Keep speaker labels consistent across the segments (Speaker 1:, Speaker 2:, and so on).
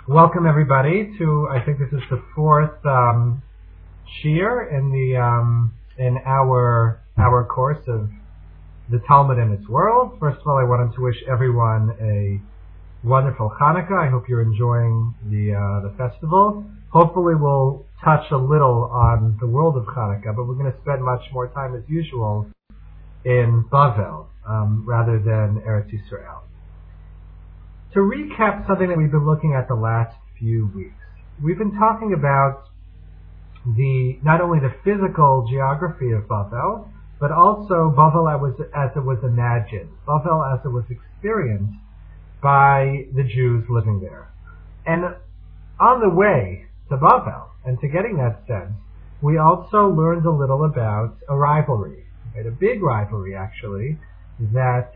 Speaker 1: Welcome everybody to, I think this is the fourth shiur in our course of the Talmud and its world. First of all, I wanted to wish everyone a wonderful Hanukkah. I hope you're enjoying the festival. Hopefully we'll touch a little on the world of Hanukkah, but we're going to spend much more time as usual in Bavel rather than Eretz Yisrael. To recap something that we've been looking at the last few weeks, we've been talking about not only the physical geography of Bavel, but also Bavel as it was imagined, Bavel as it was experienced by the Jews living there. And on the way to Bavel, and to getting that sense, we also learned a little about a rivalry, right? A big rivalry actually, that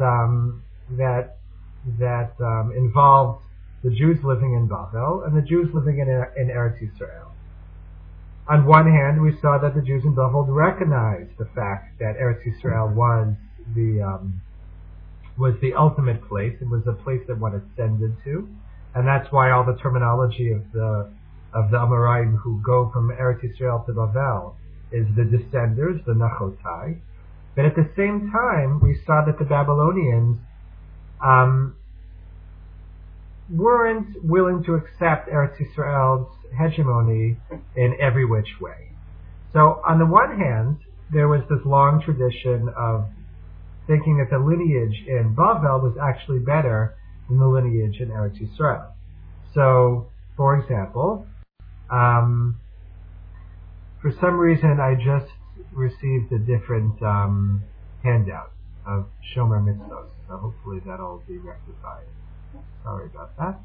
Speaker 1: involved the Jews living in Bavel and the Jews living in Eretz Yisrael. On one hand, we saw that the Jews in Bavel recognized the fact that Eretz Yisrael was the ultimate place. It was a place that one ascended to, and that's why all the terminology of the Amoraim who go from Eretz Yisrael to Bavel is the descenders, the Nachotai. But at the same time, we saw that the Babylonians weren't willing to accept Eretz Yisrael's hegemony in every which way. So on the one hand, there was this long tradition of thinking that the lineage in Bavel was actually better than the lineage in Eretz Yisrael. So, for example, for some reason I just received a different handout of Shomer Mitzvos, so hopefully that'll be rectified. Sorry about that.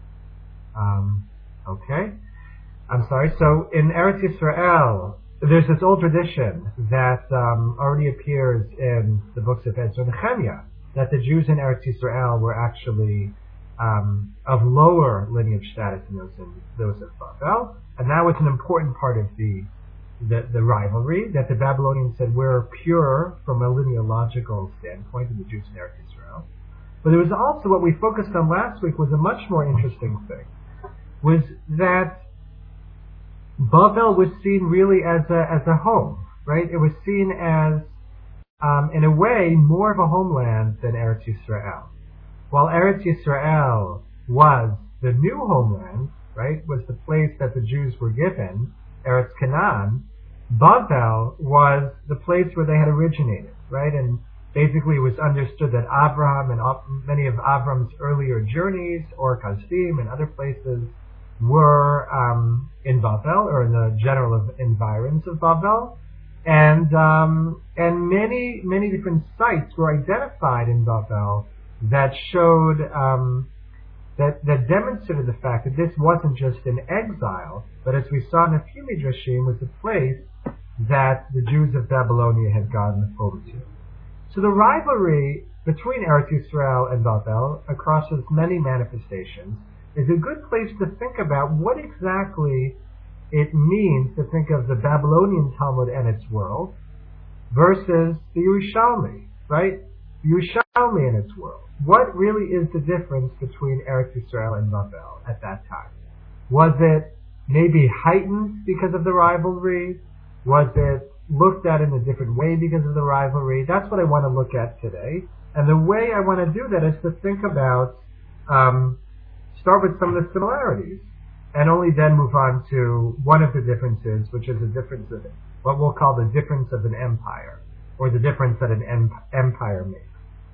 Speaker 1: Okay. I'm sorry. So in Eretz Yisrael, there's this old tradition that already appears in the books of Ezra and Nehemiah, that the Jews in Eretz Yisrael were actually of lower lineage status than those of Bavel, and that was an important part of the rivalry, that the Babylonians said we're pure from a linealogical standpoint of the Jews in Eretz Yisrael. But there was also what we focused on last week was a much more interesting thing, was that Bavel was seen really as a home, right? It was seen as, in a way, more of a homeland than Eretz Yisrael. While Eretz Yisrael was the new homeland, right, was the place that the Jews were given, Eretz Canaan, Bavel was the place where they had originated, right? And basically it was understood that Abraham and many of Avram's earlier journeys, or Kasdim and other places, were in Bavel, or in the general environs of Bavel. And many different sites were identified in Bavel that showed, that demonstrated the fact that this wasn't just an exile, but as we saw in a few Midrashim, was a place that the Jews of Babylonia had gone over to. So the rivalry between Eretz Yisrael and Bavel, across its many manifestations, is a good place to think about what exactly it means to think of the Babylonian Talmud and its world versus the Yerushalmi, right? The Yerushalmi and its world. What really is the difference between Eretz Yisrael and Bavel at that time? Was it maybe heightened because of the rivalry? Was it looked at in a different way because of the rivalry? That's what I want to look at today. And the way I want to do that is to think about, start with some of the similarities, and only then move on to one of the differences, which is a difference of what we'll call the difference of an empire, or the difference that an empire makes.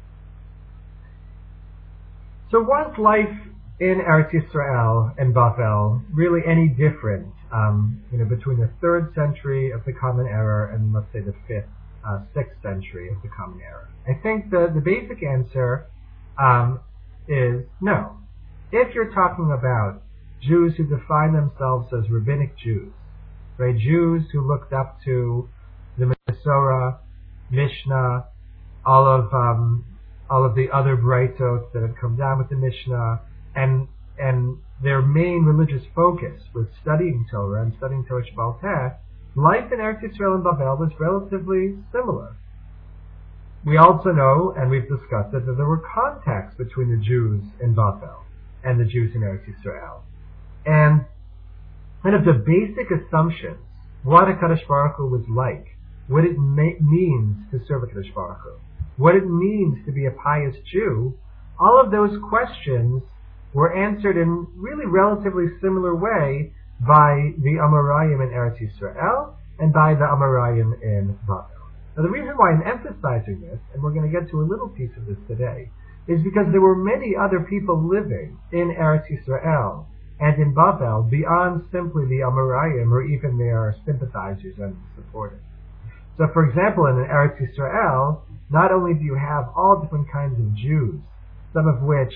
Speaker 1: So was life in Eretz Yisrael and Bavel really any different, between the 3rd century of the Common Era and, let's say, the 5th, 6th century of the Common Era? I think the basic answer is no. If you're talking about Jews who define themselves as rabbinic Jews, right, Jews who looked up to the Masorah, Mishnah, all of the other Braitot that had come down with the Mishnah, and their main religious focus was studying Torah and studying Torah Shebaal Peh, life in Eretz Yisrael and Bavel was relatively similar. We also know, and we've discussed it, that there were contacts between the Jews in Bavel and the Jews in Eretz Yisrael. And kind of the basic assumptions, what HaKadosh Baruch Hu was like, what it means to serve HaKadosh Baruch Hu, what it means to be a pious Jew, all of those questions were answered in really relatively similar way by the Amoraim in Eretz Yisrael and by the Amoraim in Bavel. Now the reason why I'm emphasizing this, and we're going to get to a little piece of this today, is because there were many other people living in Eretz Yisrael and in Bavel beyond simply the Amoraim or even their sympathizers and supporters. So for example, in Eretz Yisrael, not only do you have all different kinds of Jews, some of which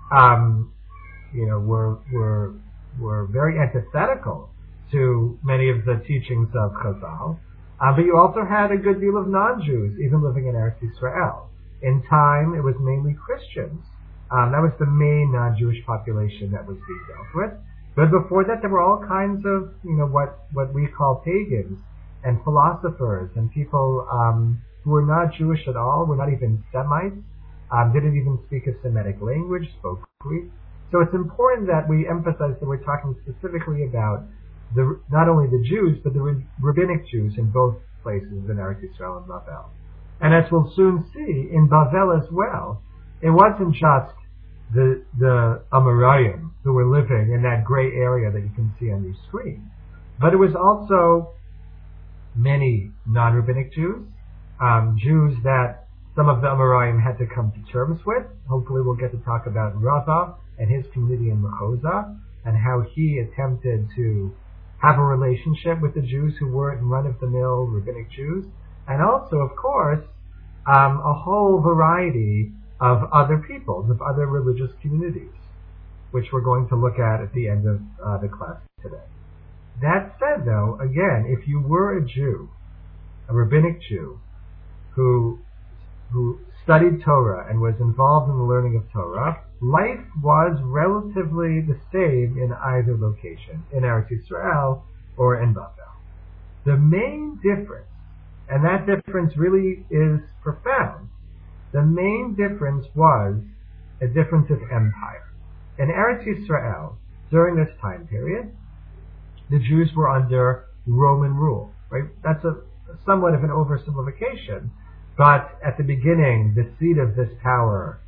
Speaker 1: were very antithetical to many of the teachings of Chazal, but you also had a good deal of non-Jews even living in Eretz Yisrael. In time, it was mainly Christians. That was the main non-Jewish population that was being dealt with. But before that, there were all kinds of, what we call pagans and philosophers and people who were not Jewish at all, were not even Semites, didn't even speak a Semitic language, spoke Greek. So it's important that we emphasize that we're talking specifically about not only the Jews, but the rabbinic Jews in both places in Eretz Yisrael and Bavel. And as we'll soon see, in Bavel as well, it wasn't just the Amoraim who were living in that gray area that you can see on your screen, but it was also many non-rabbinic Jews, Jews that some of the Amoraim had to come to terms with. Hopefully we'll get to talk about Rava and his community in Mechoza and how he attempted to have a relationship with the Jews who weren't run-of-the-mill rabbinic Jews, and also, of course, a whole variety of other peoples, of other religious communities, which we're going to look at the end of the class today. That said, though, again, if you were a Jew, a rabbinic Jew, who studied Torah and was involved in the learning of Torah, life was relatively the same in either location, in Eretz Yisrael or in Bavel. The main difference, and that difference really is profound, the main difference was a difference of empire. In Eretz Yisrael, during this time period, the Jews were under Roman rule, right? That's somewhat of an oversimplification, but at the beginning, the seat of this power,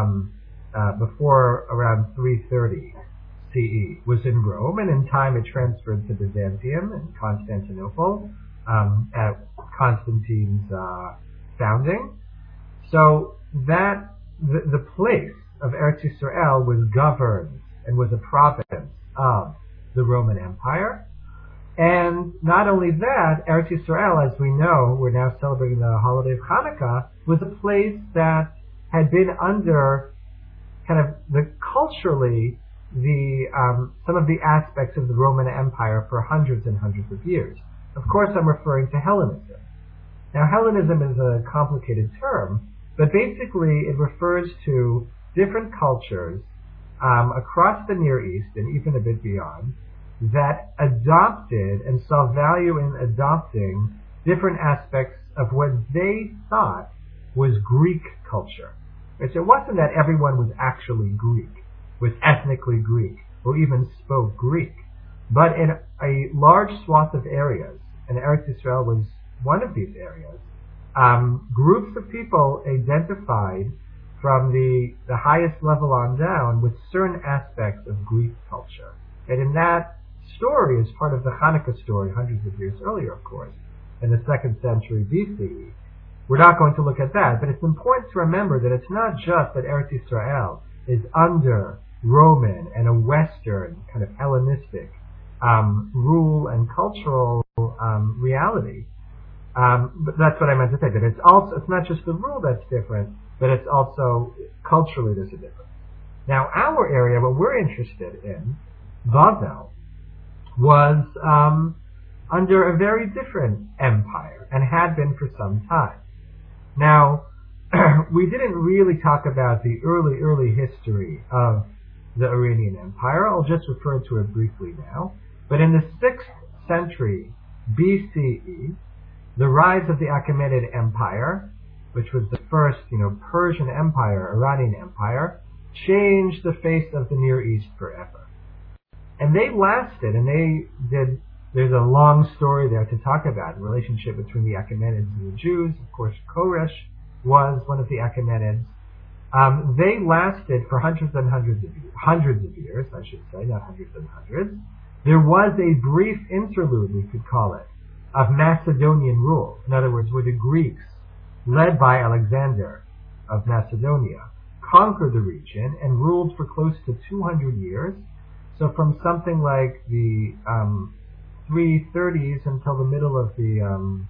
Speaker 1: before around 330 CE, was in Rome, and in time it transferred to Byzantium and Constantinople at Constantine's founding. So that the place of Eretz Yisrael was governed and was a province of the Roman Empire. And not only that, Eretz Yisrael, as we know, we're now celebrating the holiday of Hanukkah, was a place that had been under kind of culturally some of the aspects of the Roman Empire for hundreds and hundreds of years. Of course, I'm referring to Hellenism. Now, Hellenism is a complicated term, but basically it refers to different cultures across the Near East and even a bit beyond that adopted and saw value in adopting different aspects of what they thought was Greek culture. Right? So it wasn't that everyone was actually Greek, was ethnically Greek, or even spoke Greek, but in a large swath of areas, and Eretz Yisrael was one of these areas, groups of people identified from the highest level on down with certain aspects of Greek culture. And in that story is part of the Hanukkah story hundreds of years earlier, of course, in the 2nd century BCE. We're not going to look at that, but it's important to remember that it's not just that Eretz Yisrael is under Roman and a Western kind of Hellenistic rule and cultural reality. But that's what I meant to say, that it's not just the rule that's different, but it's also culturally there's a difference. Now, our area, what we're interested in, Bavel, was under a very different empire and had been for some time. Now, we didn't really talk about the early history of the Iranian Empire. I'll just refer to it briefly now. But in the 6th century BCE, the rise of the Achaemenid Empire, which was the first, Persian Empire, Iranian Empire, changed the face of the Near East forever. And And they lasted, and they did. There's a long story there to talk about the relationship between the Achaemenids and the Jews. Of course, Koresh was one of the Achaemenids. They lasted for hundreds of years, I should say, not hundreds and hundreds. There was a brief interlude, we could call it, of Macedonian rule. In other words, where the Greeks, led by Alexander of Macedonia, conquered the region and ruled for close to 200 years. So from something like the 330s until the middle of the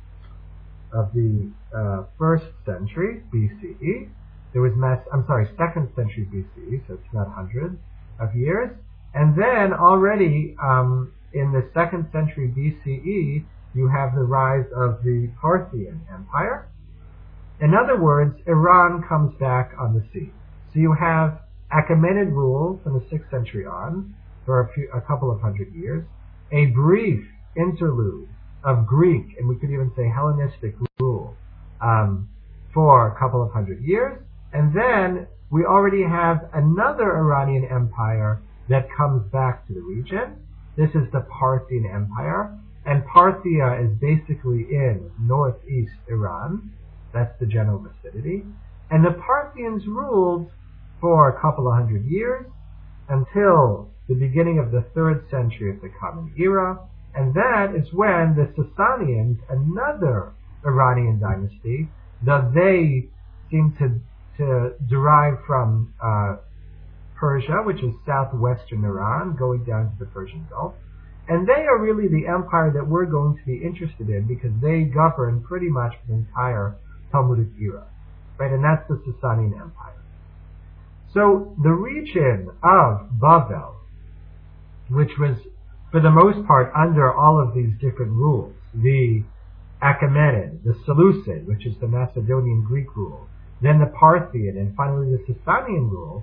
Speaker 1: first century BCE, there was second century BCE, so it's not hundreds of years. And then already in the second century BCE, you have the rise of the Parthian Empire. In other words, Iran comes back on the scene. So you have Achaemenid rule from the 6th century on for a couple of hundred years, a brief interlude of Greek, and we could even say Hellenistic rule for a couple of hundred years, and then we already have another Iranian empire that comes back to the region. This is the Parthian Empire, and Parthia is basically in northeast Iran. That's the general vicinity. And the Parthians ruled for a couple of hundred years until the beginning of the 3rd century of the Common Era, and that is when the Sasanians, another Iranian dynasty, that they seem to derive from Persia, which is southwestern Iran, going down to the Persian Gulf. And they are really the empire that we're going to be interested in because they govern pretty much the entire Talmudic era, right? And that's the Sasanian Empire. So the region of Bavel, which was for the most part under all of these different rules, the Achaemenid, the Seleucid, which is the Macedonian Greek rule, then the Parthian, and finally the Sasanian rule,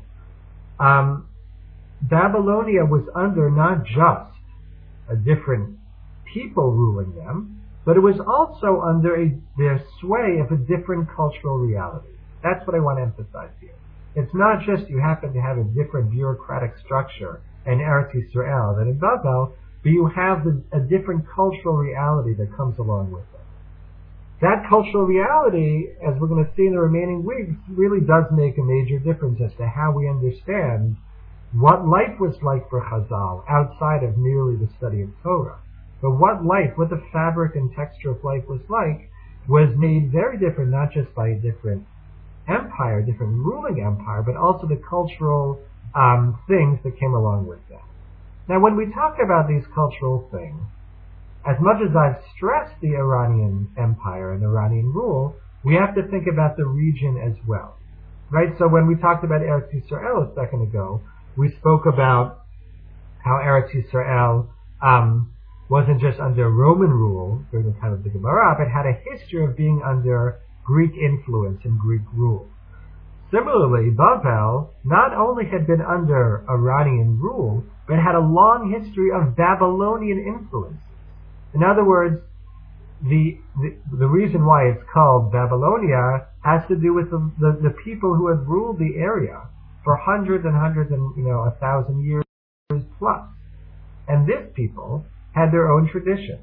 Speaker 1: Babylonia was under not just a different people ruling them, but it was also under their sway of a different cultural reality. That's what I want to emphasize here. It's not just you happen to have a different bureaucratic structure in Eretz Yisrael than in Bavel, but you have a different cultural reality that comes along with it. That cultural reality, as we're going to see in the remaining weeks, really does make a major difference as to how we understand what life was like for Chazal outside of merely the study of Torah. But what the fabric and texture of life was like, was made very different, not just by a different empire, different ruling empire, but also the cultural things that came along with that. Now, when we talk about these cultural things, as much as I've stressed the Iranian empire and Iranian rule, we have to think about the region as well, right? So when we talked about Eretz Yisrael a second ago, we spoke about how Eretz Yisrael wasn't just under Roman rule during the time of the Gemara, but had a history of being under Greek influence and Greek rule. Similarly, Bavel not only had been under Iranian rule, but had a long history of Babylonian influence. In other words, the reason why it's called Babylonia has to do with the people who had ruled the area for hundreds and 1,000 years plus. And this people had their own traditions.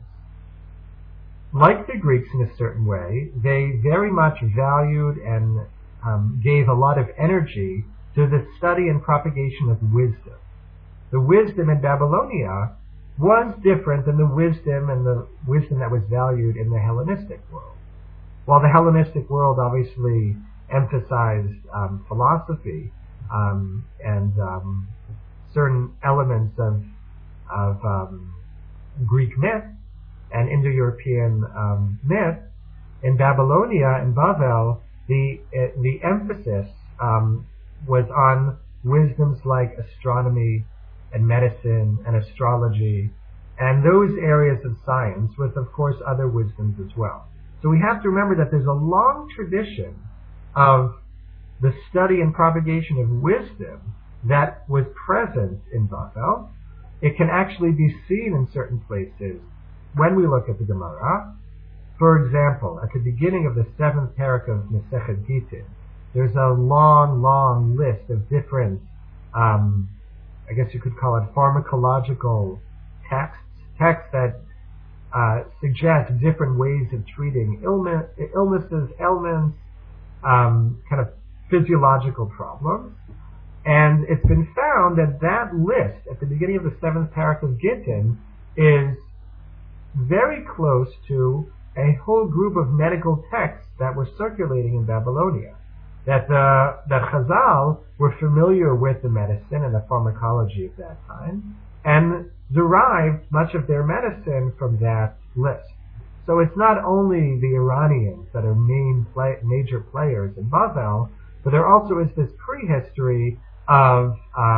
Speaker 1: Like the Greeks in a certain way, they very much valued and gave a lot of energy to the study and propagation of wisdom. The wisdom in Babylonia was different than the wisdom that was valued in the Hellenistic world. While the Hellenistic world obviously emphasized philosophy and certain elements of Greek myth and Indo-European myth, in Babylonia and Bavel, the emphasis was on wisdoms like astronomy and medicine and astrology and those areas of science, with of course other wisdoms as well. So we have to remember that there's a long tradition of the study and propagation of wisdom that was present in Bavel. It can actually be seen in certain places when we look at the Gemara. For example, at the beginning of the 7th parak of Masechet Gittin, there's a long list of different I guess you could call it pharmacological texts that suggest different ways of treating illnesses, ailments, kind of physiological problems. And it's been found that that list at the beginning of the 7th parak of Gittin is very close to a whole group of medical texts that were circulating in Babylonia. That Chazal were familiar with the medicine and the pharmacology of that time, and derived much of their medicine from that list. So it's not only the Iranians that are major players in Bavel, but there also is this prehistory of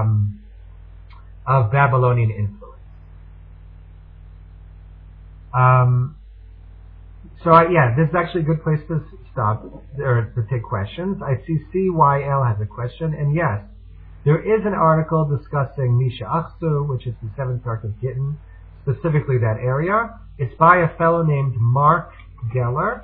Speaker 1: Babylonian influence. This is actually a good place to stop or to take questions. I see CYL has a question, and yes, there is an article discussing Misha Achsu, which is the 7th parak of Gittin, specifically that area. It's by a fellow named Mark Geller,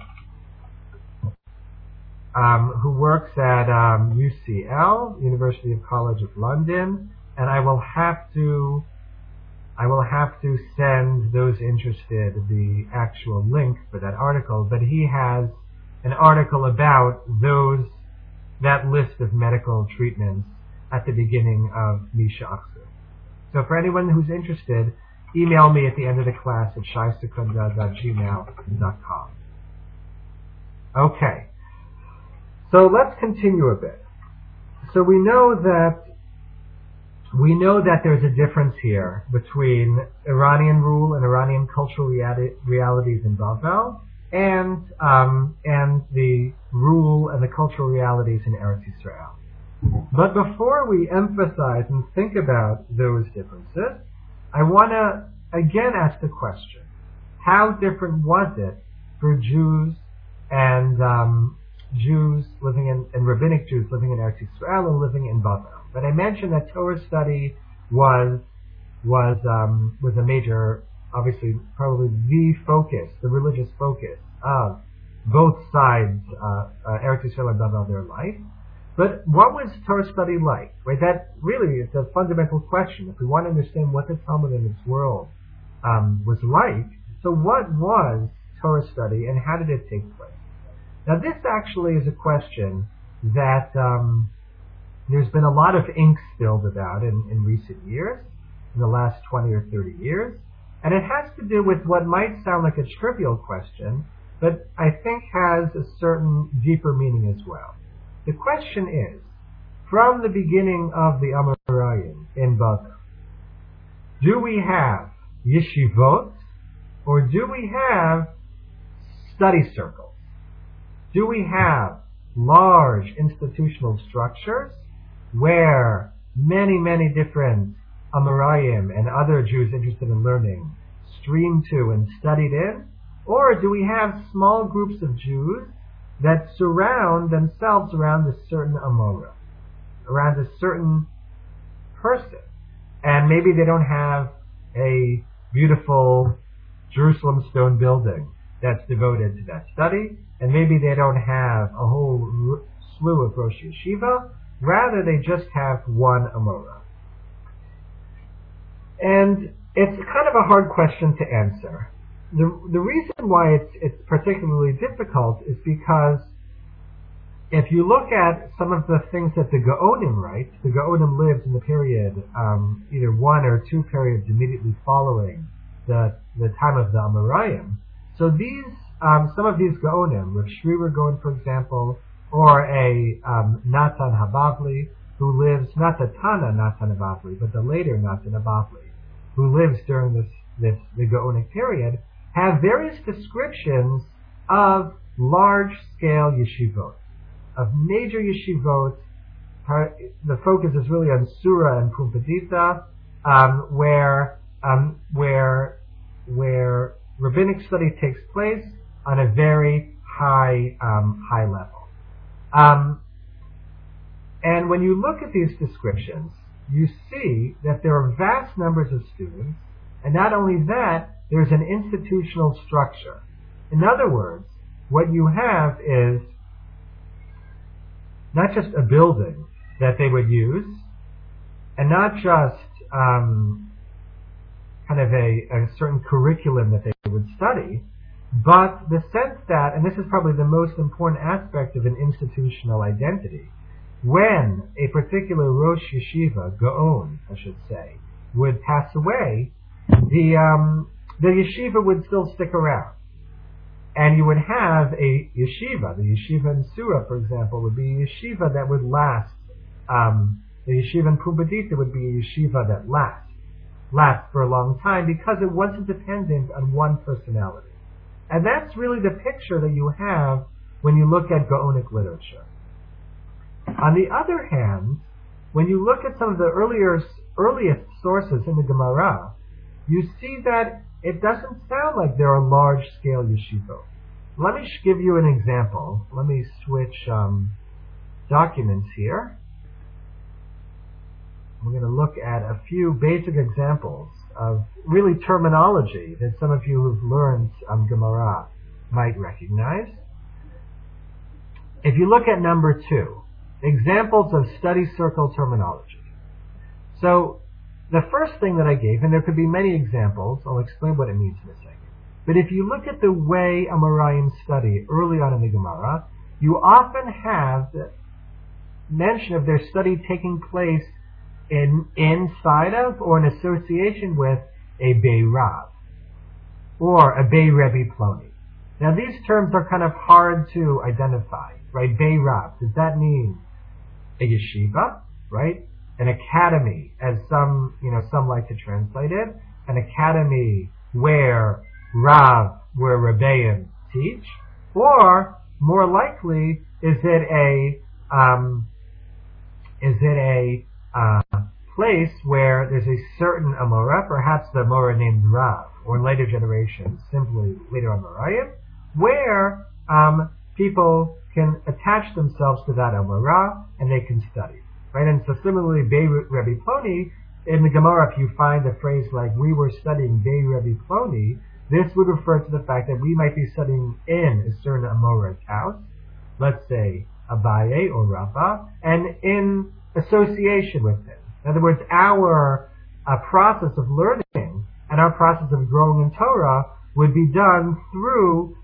Speaker 1: who works at UCL, University College of London, and I will have to send those interested the actual link for that article. But he has an article about that list of medical treatments at the beginning of Misha Achsu. So for anyone who's interested, email me at the end of the class at shaisekunda@gmail.com. Okay. So let's continue a bit. So we know that there's a difference here between Iranian rule and Iranian cultural realities in Bavel, and the rule and the cultural realities in Eretz Yisrael. But before we emphasize and think about those differences, I want to again ask the question: how different was it for Jews and Jews living and rabbinic Jews living in Eretz Yisrael and living in Bavel? But I mentioned that Torah study was a major, obviously, probably the focus, the religious focus of both sides, Eretz Yisrael and Bavel, their life. But what was Torah study like? Right, that really is a fundamental question. If we want to understand what the Talmud in its world was like, so what was Torah study and how did it take place? Now, this actually is a question that there's been a lot of ink spilled about in recent years, in the last 20 or 30 years, and it has to do with what might sound like a trivial question, but I think has a certain deeper meaning as well. The question is, from the beginning of the Amoraim in Bavel, do we have yeshivot, or do we have study circles? Do we have large institutional structures where many, many different Amoraim and other Jews interested in learning streamed to and studied in? Or do we have small groups of Jews that surround themselves around a certain Amora, around a certain person? And maybe they don't have a beautiful Jerusalem stone building that's devoted to that study, and maybe they don't have a whole slew of Rosh Yeshiva, rather they just have one Amora. And it's kind of a hard question to answer. The reason why it's particularly difficult is because if you look at some of the things that the Gaonim write, the Gaonim lived in the period, either one or two periods immediately following the time of the Amoraim. So these, some of these Gaonim, Rav Shriver Gaon, for example, or a Natan Habavli, who lives, not the Tana Natan Habavli, but the later Natan Habavli, who lives during the Gaonic period, have various descriptions of large-scale yeshivot, of major yeshivot. The focus is really on Sura and Pumbedita, where rabbinic study takes place on a very high level. And when you look at these descriptions, you see that there are vast numbers of students, and not only that, there's an institutional structure. In other words, what you have is not just a building that they would use, and not just kind of a certain curriculum that they would study, but the sense that, and this is probably the most important aspect of an institutional identity, when a particular Rosh Yeshiva, Gaon, I should say, would pass away, the yeshiva would still stick around. And you would have a yeshiva. The yeshiva in Surah, for example, would be a yeshiva that would last. The yeshiva in Pumbedita would be a yeshiva that lasts for a long time because it wasn't dependent on one personality. And that's really the picture that you have when you look at Gaonic literature. On the other hand, when you look at some of the earliest sources in the Gemara, you see that it doesn't sound like there are large-scale yeshivot. Let me give you an example. Let me switch documents here. We're going to look at a few basic examples of really terminology that some of you who've learned Gemara might recognize. If you look at number 2, examples of study circle terminology. So the first thing that I gave, and there could be many examples, I'll explain what it means in a second. But if you look at the way Amoraim study early on in the Gemara, you often have mention of their study taking place inside of or in association with a Bey Rav or a Bey Rebbe Ploni. Now these terms are kind of hard to identify, right? Bey Rav, does that mean a yeshiva, right? An academy, as some like to translate it, an academy where Rebbeim teach, or more likely, is it a place where there's a certain Amora, perhaps the Amora named Rav, or in later generations, simply later Amoraim, where people can attach themselves to that Amora and they can study. Right? And so similarly, Bey Rebbe Ploni, in the Gemara, if you find a phrase like, we were studying Bey Rebbe Ploni, this would refer to the fact that we might be studying in a certain Amora's house, let's say Abaye or Rava, and in association with him. In other words, our process of learning and our process of growing in Torah would be done through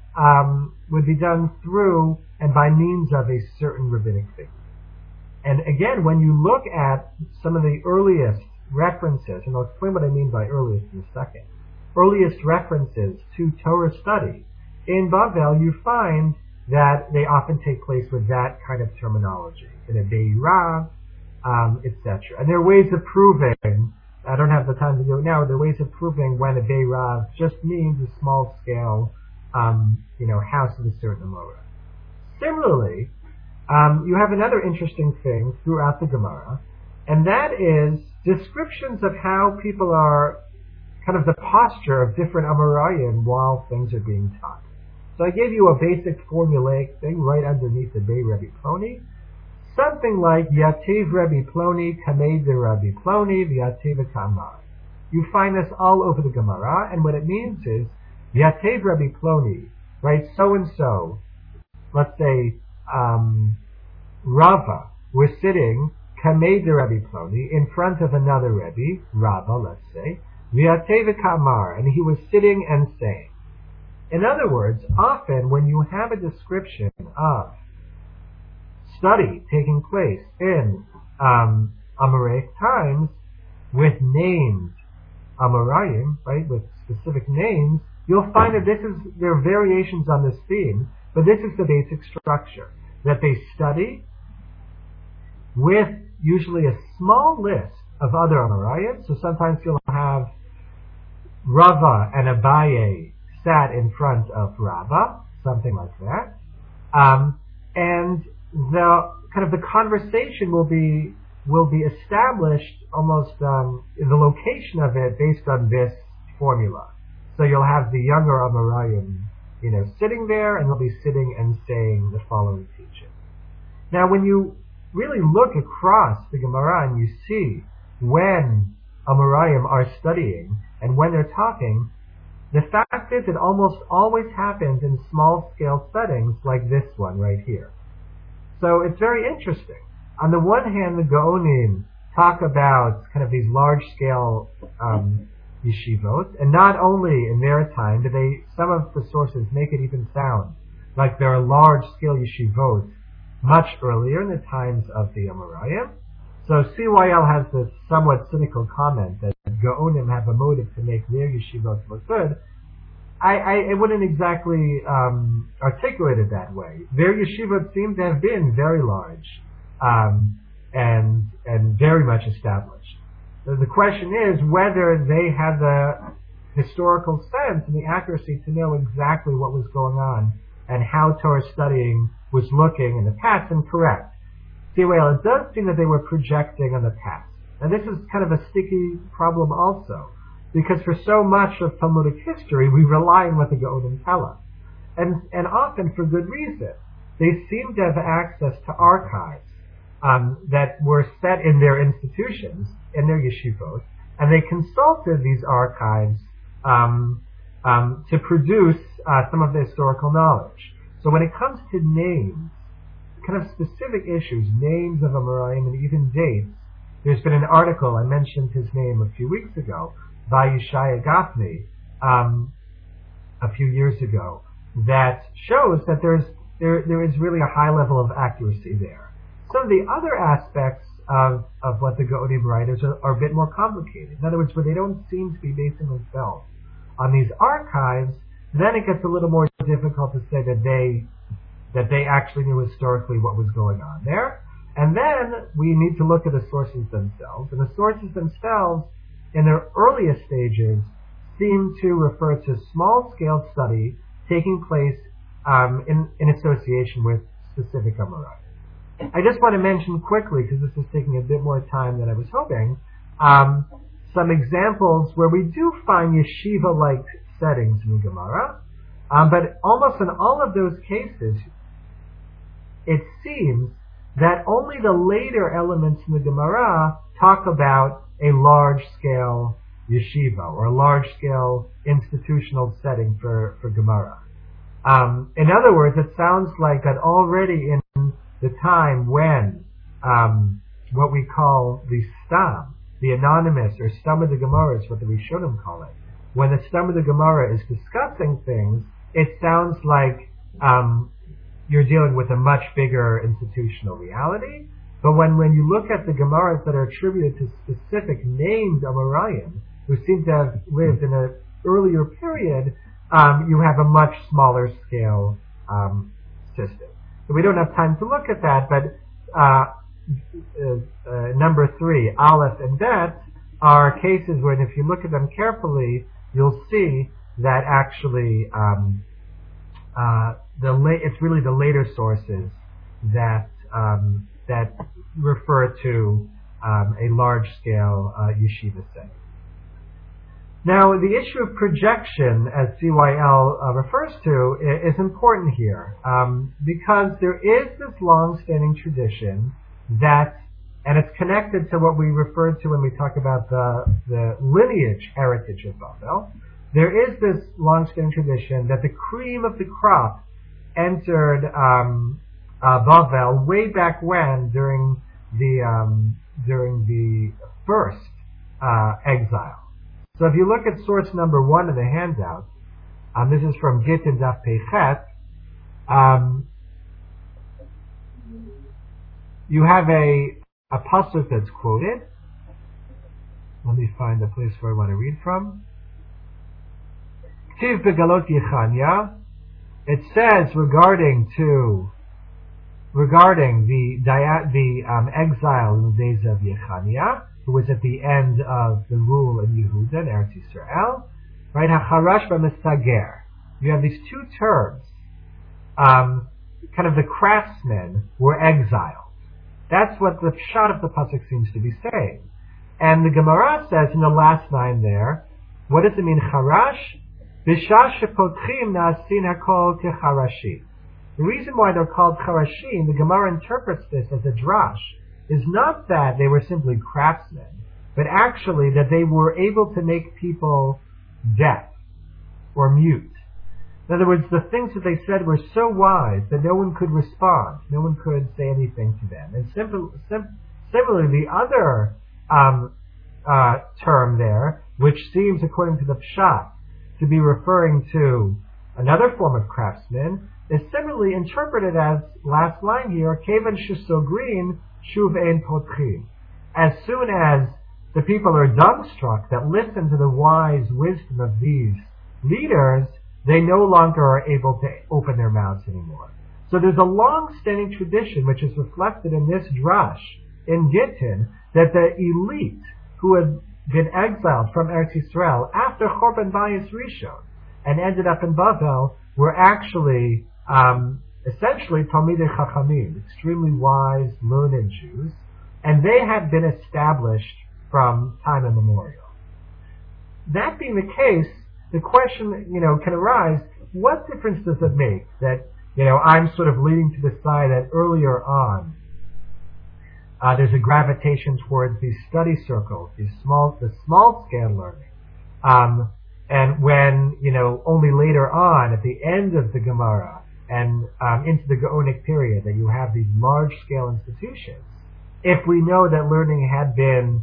Speaker 1: and by means of a certain rabbinic figure. And again, when you look at some of the earliest references, and I'll explain what I mean by earliest in a second, earliest references to Torah study, in Bavel you find that they often take place with that kind of terminology, in a Bey Rav, etc. And there are ways of proving, I don't have the time to do it now, there are ways of proving when a Bey Rav just means a small scale, house of a certain Amora. Similarly, you have another interesting thing throughout the Gemara, and that is descriptions of how people are, kind of the posture of different Amoraim while things are being taught. So I gave you a basic formulaic thing right underneath the Bey Rebbe Ploni, something like Yativ Rebbe Ploni, Kamed de Rebbe Ploni, V'yativ Kamar. You find this all over the Gemara, and what it means is Yativ Rebbe Ploni, right? So and so, let's say Rava was sitting Kamed de Rebbe Ploni in front of another Rebbe, Rava, let's say, V'yativ Kamar, and he was sitting and saying. In other words, often when you have a description of study taking place in Amoraic times with named Amoraim, right, with specific names, you'll find that there are variations on this theme, but this is the basic structure, that they study with usually a small list of other Amoraim. So sometimes you'll have Rava and Abaye sat in front of Rava, something like that, and the kind of the conversation will be established almost in the location of it based on this formula. So you'll have the younger Amoraim, sitting there, and they'll be sitting and saying the following teaching. Now, when you really look across the Gemara and you see when Amoraim are studying and when they're talking, the fact is it almost always happens in small-scale settings like this one right here. So it's very interesting. On the one hand, the Gaonim talk about kind of these large-scale yeshivot, and not only in their time, but some of the sources make it even sound like there are large-scale yeshivot much earlier in the times of the Amoraim. So CYL has this somewhat cynical comment that Gaonim have a motive to make their yeshivot look good. I wouldn't exactly articulate it that way. Their yeshivot seem to have been very large and very much established. So the question is whether they had the historical sense and the accuracy to know exactly what was going on and how Torah studying was looking in the past and correct. See, well, it does seem that they were projecting on the past. And this is kind of a sticky problem also, because for so much of Talmudic history, we rely on what the Gaonim tell us. And often for good reason. They seem to have access to archives that were set in their institutions, in their yeshivot, and they consulted these archives to produce some of the historical knowledge. So when it comes to names, kind of specific issues, names of Amoraim and even dates, there's been an article, I mentioned his name a few weeks ago, by Yeshaya Gafni, a few years ago, that shows that there is really a high level of accuracy there. Some of the other aspects of what the Gaonim writers are a bit more complicated. In other words, where they don't seem to be basing themselves on these archives, then it gets a little more difficult to say that they actually knew historically what was going on there. And then we need to look at the sources themselves. And the sources themselves, in their earliest stages, seem to refer to small-scale study taking place in association with specific Amoraim. I just want to mention quickly, because this is taking a bit more time than I was hoping, some examples where we do find yeshiva-like settings in the Gemara, but almost in all of those cases, it seems that only the later elements in the Gemara talk about a large-scale yeshiva, or a large-scale institutional setting for Gemara. In other words, it sounds like that already in the time when what we call the Stam, the anonymous, or Stam of the Gemara is what the Rishonim call it. When the Stam of the Gemara is discussing things, it sounds like you're dealing with a much bigger institutional reality. But when you look at the Gemaras that are attributed to specific named Amoraim, who seem to have lived in an earlier period, you have a much smaller scale system. So we don't have time to look at that, but number 3, Aleph and Bet, are cases where, if you look at them carefully, you'll see that actually it's really the later sources that refer to a large-scale yeshiva setting. Now, the issue of projection, as CYL refers to, is important here because there is this long-standing tradition that, and it's connected to what we referred to when we talk about the lineage heritage of Bavel. There is this long-standing tradition that the cream of the crop entered Bavel way back when, during the first exile. So if you look at source number 1 in the handout, this is from Gittin Daf Peichet, you have a pasuk that's quoted. Let me find the place where I want to read from. Tiv begalot Yechanya. It says regarding the exile in the days of Yechanya, who was at the end of the rule in Yehuda and Eretz Yisrael, right? Hacharash b'mesager. You have these two terms. Kind of the craftsmen were exiled. That's what the shot of the pasuk seems to be saying. And the Gemara says in the last line there, what does it mean, charash? B'shah shepotchim na'asin hakol kecharashi. The reason why they're called charashim, the Gemara interprets this as a drash, is not that they were simply craftsmen, but actually that they were able to make people deaf or mute. In other words, the things that they said were so wise that no one could respond, no one could say anything to them. And similarly, the other term there, which seems, according to the Pshat, to be referring to another form of craftsman, is similarly interpreted as, last line here, Kevan Shesogrin Shuv Ein Potchin. As soon as the people are dumbstruck that listen to the wise wisdom of these leaders, they no longer are able to open their mouths anymore. So there's a long-standing tradition which is reflected in this drash in Gittin, that the elite who had been exiled from Eretz Yisrael after Chorban Bayis Rishon and ended up in Bavel were actually essentially Talmidei Chachamim, extremely wise, learned Jews, and they had been established from time immemorial. That being the case, the question, can arise, what difference does it make that, I'm sort of leading to the side that earlier on, there's a gravitation towards these study circles, the small scale learning. And when, only later on, at the end of the Gemara, and into the Gaonic period, that you have these large scale institutions, if we know that learning had been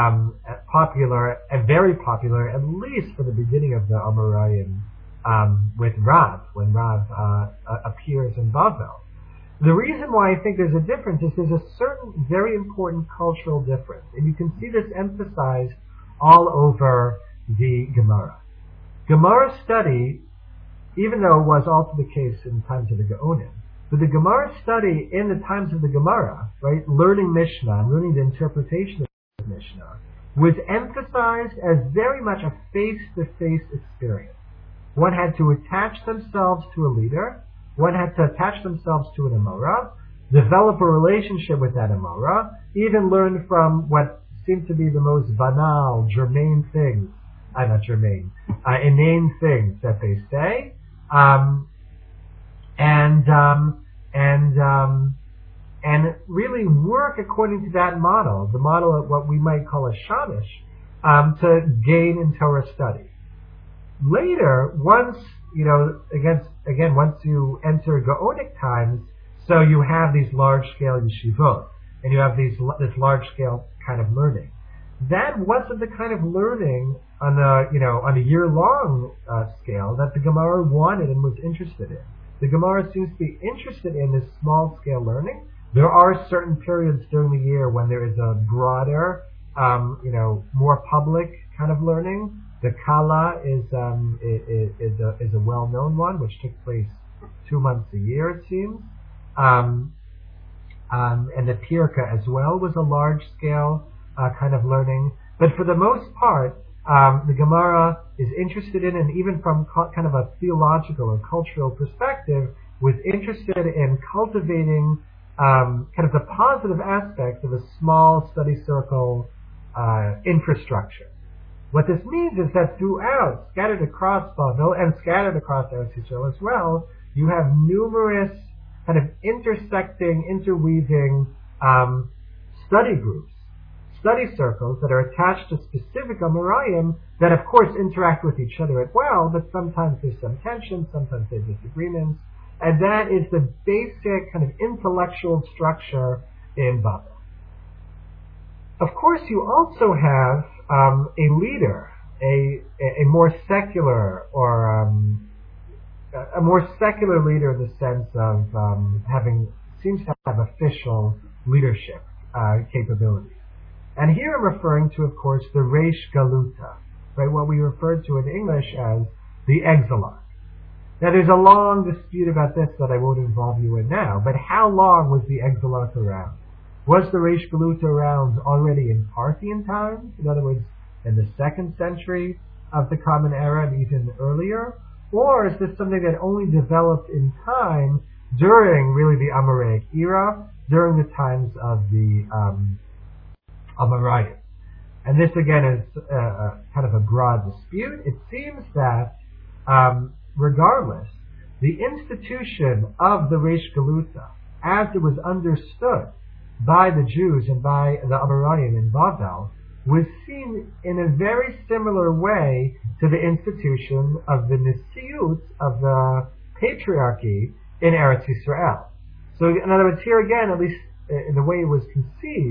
Speaker 1: popular, and very popular, at least for the beginning of the Amoraim, with Rav, when Rav appears in Bavel. The reason why I think there's a difference is there's a certain very important cultural difference, and you can see this emphasized all over the Gemara. Gemara study, even though it was also the case in times of the Gaonim, but the Gemara study in the times of the Gemara, right, learning Mishnah, learning the interpretation of Mishnah, was emphasized as very much a face-to-face experience. One had to attach themselves to a leader, one had to attach themselves to an Amora, develop a relationship with that Amora, even learn from what seemed to be the most banal, germane things, inane things that they say, and really work according to that model, the model of what we might call a shamish, to gain in Torah study. Later, once once you enter Gaonic times, so you have these large-scale yeshivot, and you have this large-scale kind of learning. That wasn't the kind of learning on a year-long scale that the Gemara wanted and was interested in. The Gemara seems to be interested in this small-scale learning. There are certain periods during the year when there is a broader, more public kind of learning. The Kala is a well-known one, which took place 2 months a year, it seems. And the Pirka as well was a large-scale kind of learning. But for the most part, the Gemara is interested in, and even from kind of a theological or cultural perspective, was interested in cultivating kind of the positive aspects of a small study circle infrastructure. What this means is that throughout, scattered across Bavel and scattered across Eretz Yisrael as well, you have numerous kind of intersecting, interweaving study groups, study circles that are attached to specific Amoraim that of course interact with each other as well, but sometimes there's some tension, sometimes there's disagreements, and that is the basic kind of intellectual structure in Bavel. Of course, you also have a leader, a more secular or a more secular leader in the sense of seems to have official leadership capabilities. And here I'm referring to, of course, the Reish Galuta, right? What we refer to in English as the exilon. Now, there's a long dispute about this that I won't involve you in now. But how long was the exilon around? Was the Reish Galuta around already in Parthian times? In other words, in the 2nd century of the Common Era and even earlier? Or is this something that only developed in time during really the Amoraic era, during the times of the Amoraim? And this again is kind of a broad dispute. It seems that regardless, the institution of the Reish Galuta, as it was understood by the Jews and by the Amoraim in Bavel, was seen in a very similar way to the institution of the Nisiut, of the patriarchy in Eretz Yisrael. So in other words, here again, at least in the way it was conceived,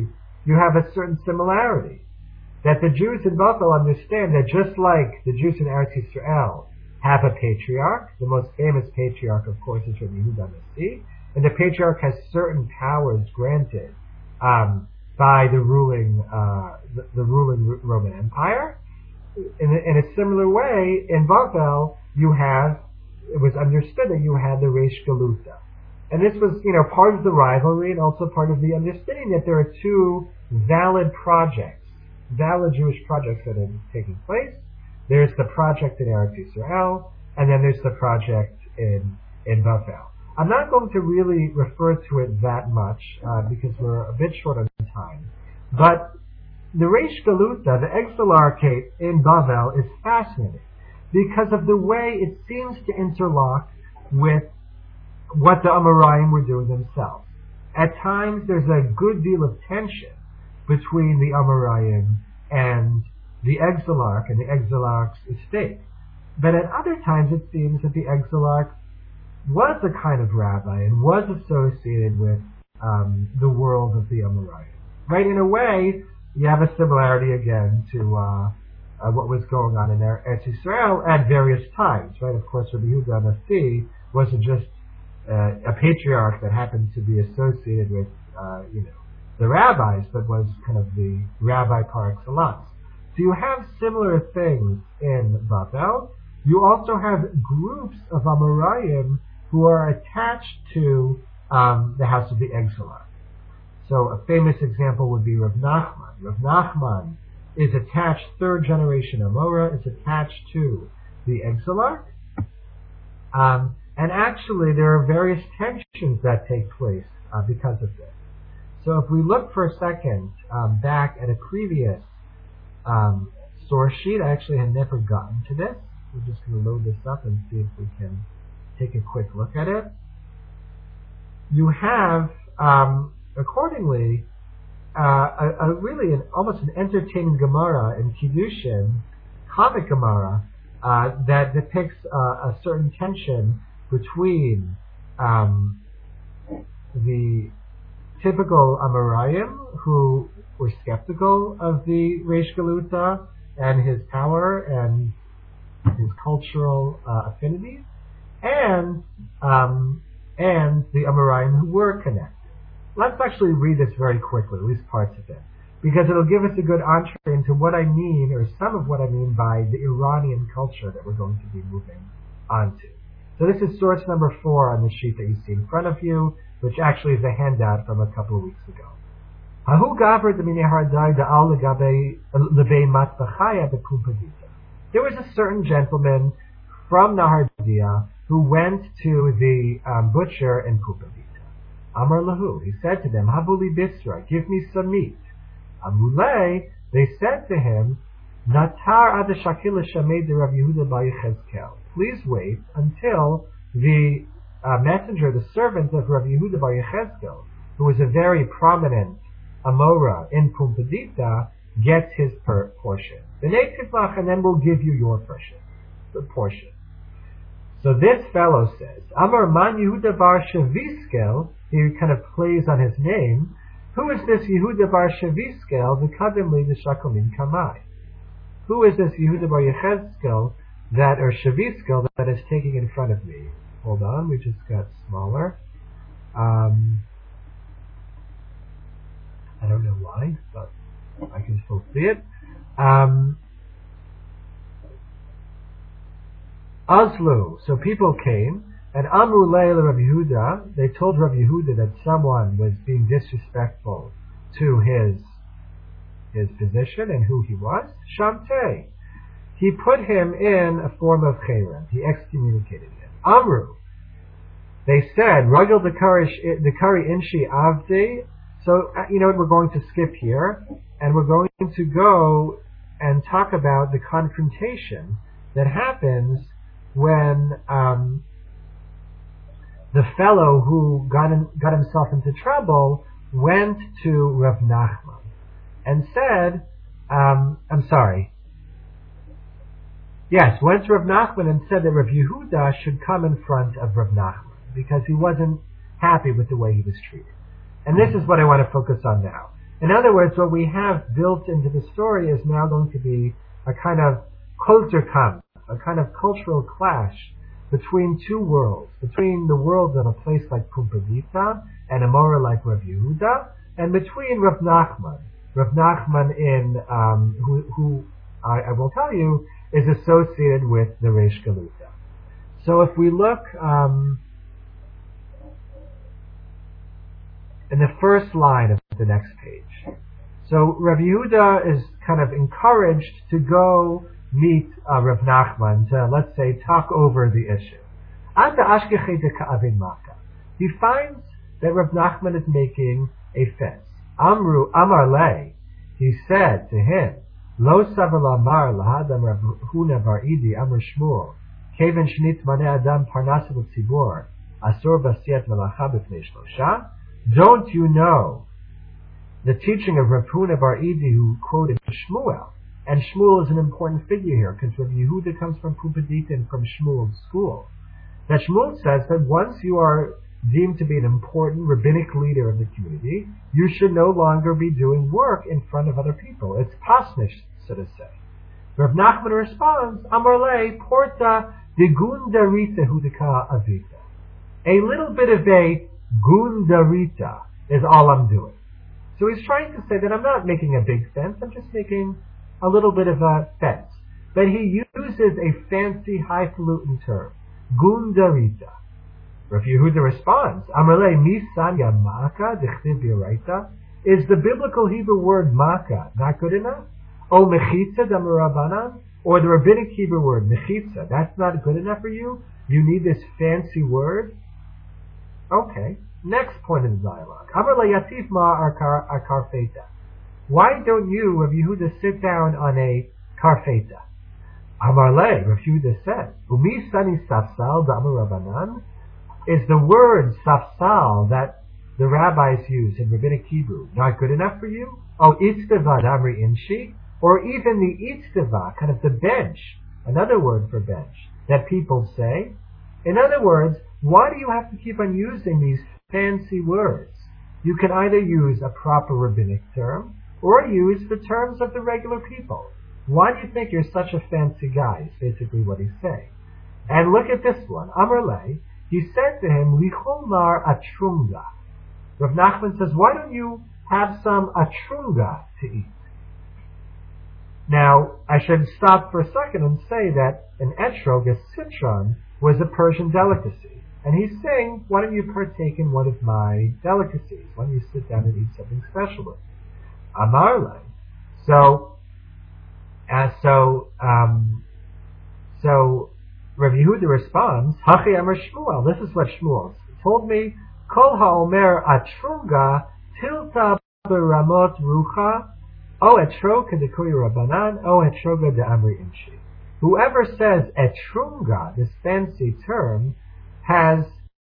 Speaker 1: you have a certain similarity. That the Jews in Bavel understand that just like the Jews in Eretz Yisrael have a patriarch, the most famous patriarch, of course, is Rabbi Yehuda Nasi, and the patriarch has certain powers granted by the ruling Roman Empire. In a similar way, in Bavel, it was understood that you had the Reish Galuta. And this was, part of the rivalry and also part of the understanding that there are two valid Jewish projects that are taking place. There's the project in Eretz Yisrael, and then there's the project in Bavel. I'm not going to really refer to it that much because we're a bit short on time. But the Reish Galuta, the exilarchate in Bavel, is fascinating because of the way it seems to interlock with what the Amoraim were doing themselves. At times, there's a good deal of tension between the Amoraim and the exilarch and the exilarch's estate. But at other times, it seems that the exilarch was a kind of rabbi and was associated with the world of the Amoraim. Right? In a way, you have a similarity again to what was going on in Eretz Yisrael at various times. Right? Of course, Rabbi Yehuda Nasi wasn't just a patriarch that happened to be associated with the rabbis, but was kind of the rabbi par excellence. So you have similar things in Bavel. You also have groups of Amoraim who are attached to the house of the exilarch. So a famous example would be Rav Nachman. Rav Nachman is attached, third generation Amora, is attached to the exilarch. And actually there are various tensions that take place because of this. So if we look for a second back at a previous source sheet, I actually had never gotten to this. We're just going to load this up and see if we can take a quick look at it. You have, accordingly, almost an entertaining Gemara in Kiddushin, comic Gemara, that depicts a certain tension between the typical Amoraim who were skeptical of the Reish Galuta and his power and his cultural affinities, and the Amoraim who were connected. Let's actually read this very quickly, at least parts of it, because it'll give us a good entree into what I mean, or some of what I mean by the Iranian culture that we're going to be moving on to. So this is source number 4 on the sheet that you see in front of you, which actually is a handout from a couple of weeks ago. There was a certain gentleman from Nahardiyah who went to the butcher in Pumbedita. Amar lahu, he said to them, Habuli bisra, give me some meat. Amulei, they said to him, Natar ad shakil shamed Rav Yehuda bar Yechezkel. Please wait until the messenger, the servant of Rav Yehuda bar Yechezkel, who was a very prominent Amora in Pumbedita, gets his portion. And then we'll give you your portion. So this fellow says, Amar man Yehuda bar Shaviskel, he kind of plays on his name. Who is this Yehuda bar Shaviskel, the Kadimli the Shakomin Kamai? Who is this Yehuda bar Yechezkel, or Shaviskel, that is taking in front of me? Hold on, we just got smaller. I don't know why, but I can still see it. Azlu, so people came, and Amru Leil Rav Yehuda, they told Rav Yehuda that someone was being disrespectful to his position and who he was. Shamtei. He put him in a form of cherem. He excommunicated him. Amru. They said, Ragil the Kari Inshi Avdi. So, you know what, we're going to skip here, and we're going to go and talk about the confrontation that happens when the fellow who got himself into trouble went to Rav Nachman and said, went to Rav Nachman and said that Rav Yehuda should come in front of Rav Nachman because he wasn't happy with the way he was treated. And this is what I want to focus on now. In other words, what we have built into the story is now going to be a kind of kulturkampf, a kind of cultural clash between two worlds, between the world of a place like Pumbedita and a Mora like Rav Yehuda, and between Rav Nachman who I will tell you is associated with the Reish Galuta. So if we look in the first line of the next page, so Rav Yehuda is kind of encouraged to go meet Rav Nachman to, let's say, talk over the issue. He finds that Rav Nachman is making a fence. Amar le, he said to him, Lo savar lamar lahadam Rav Huna bar Idi Amar Shmuel, Keven shnit mane adam parnasa l'tzibor, asur b'asiyat melacha b'fnei shlosha. Don't you know the teaching of Rav Huna bar Idi, who quoted Shmuel? And Shmuel is an important figure here because Rav Yehuda comes from Pumbedita and from Shmuel's school. That Shmuel says that once you are deemed to be an important rabbinic leader of the community, you should no longer be doing work in front of other people. It's pasnish, so to say. Rav Nachman responds, Amar le porta de gundarita hudika avita. A little bit of a gundarita is all I'm doing. So he's trying to say that I'm not making a big fence, I'm just making a little bit of a fence. But he uses a fancy highfalutin term, gundarita. Rav Yehuda responds, Amarle misanya maka dechtiv b'oraita. Is the biblical Hebrew word maka not good enough? O mechitza d'amarabanan? Or the rabbinic Hebrew word mechitza, that's not good enough for you? You need this fancy word? Okay, next point in the dialogue. Amarle yatif ma karfeta. Why don't you, Rav Yehuda, sit down on a karfeta? Amarle, Rav Yehuda said, Umi sani safsal d'amarabanan? Is the word safsal that the rabbis use in rabbinic Hebrew not good enough for you? Oh, itztava damri inshi? Or even the itztava, kind of the bench, another word for bench, that people say? In other words, why do you have to keep on using these fancy words? You can either use a proper rabbinic term, or use the terms of the regular people. Why do you think you're such a fancy guy, is basically what he's saying. And look at this one, Amarle. He said to him, Lichol mar atrunga. Rav Nachman says, why don't you have some atrunga to eat? Now, I should stop for a second and say that an etrog, a citron, was a Persian delicacy. And he's saying, why don't you partake in one of my delicacies? Why don't you sit down and eat something special with me? Amarle. So Rav Yehuda responds, Hachi Amar Shmuel. This is what Shmuel told me. Kol ha'omer atrunga tilta beramot rucha o etroga dekuri rabanan o etroga de amri inshi. Whoever says etrunga, this fancy term, has